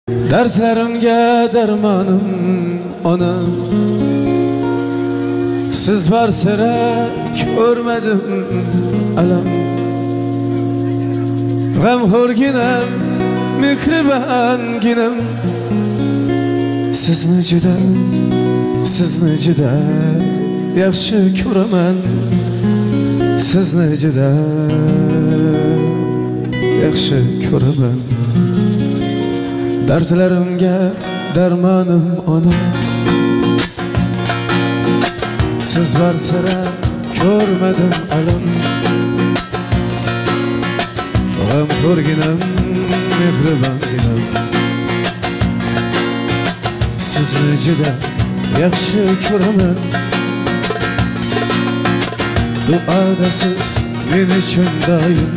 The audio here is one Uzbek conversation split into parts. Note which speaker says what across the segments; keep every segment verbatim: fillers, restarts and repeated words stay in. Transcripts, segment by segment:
Speaker 1: Dertlerimge dermanım onam. Siz var sıra görmedim alam. Gamhor ginem, mikriban ginem. Sizni juda, sizni juda yaxshi ko'raman. Sizni juda yaxshi ko'raman. Dardlarimga darmonim onam. Siz var sıra görmedim alam. Gamhor ginem, mikriban ginem. Sizni juda yaxshi ko'raman. Duoda siz men uchun doim.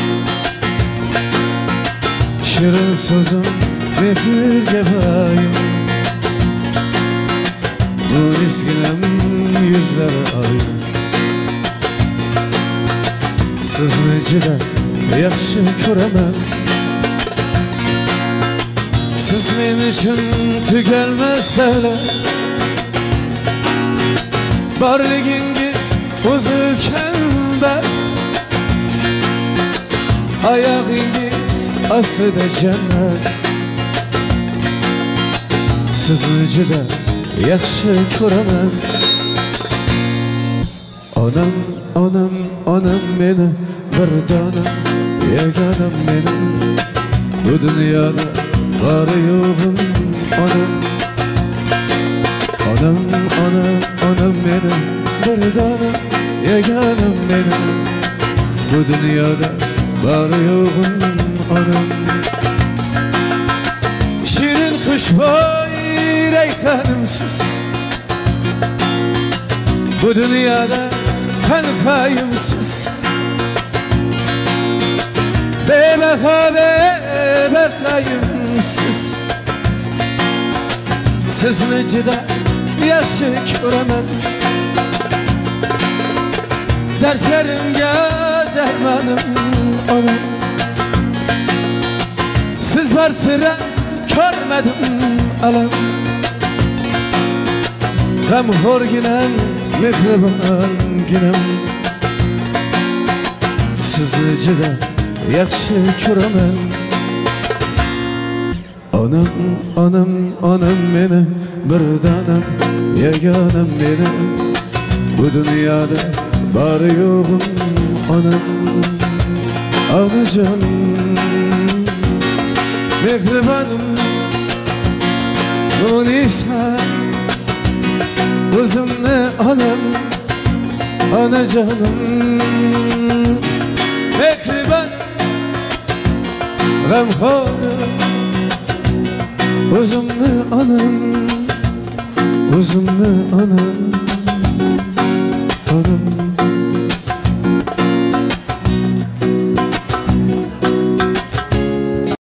Speaker 1: Shirin so'zim mehrga boyim. Bu esginam yuzlari oyim. Sizni juda yaxshi ko'raman. Siz men uchun tugalmas davlat. Borligingiz o'zi uchun baxt. Oyog'ingiz ostida jannat. Sizni juda yaxshi ko'raman. Onam, onam, onam meni bir donam, yagonam menim. Bu dunyoda bari yo'g'im onam. Onam, onam, onam menim bir donam, yagonam menim. Bu dunyoda bari yo'g'im onam. Shirin xushbo'y rayhanimsiz. Bu dünyada tenhayimsiz. Bebaha beberhayimsiz. Sizni juda yaxshi ko'raman. Derslarimga dermanim onam. Siz var sıra görmedim alam. Gamhor ginem, mehriban ginem. Sizni juda yaxshi ko'raman. Onam, onam, onam meni bir donam, yagonam menim. Bu dunyoda bari yo'g'im onam. Onajon, mehribanim, Munisa. O'zimni onam, onajonim, mehriban, g'amxorim. O'zimni onam, o'zimni onam, onam.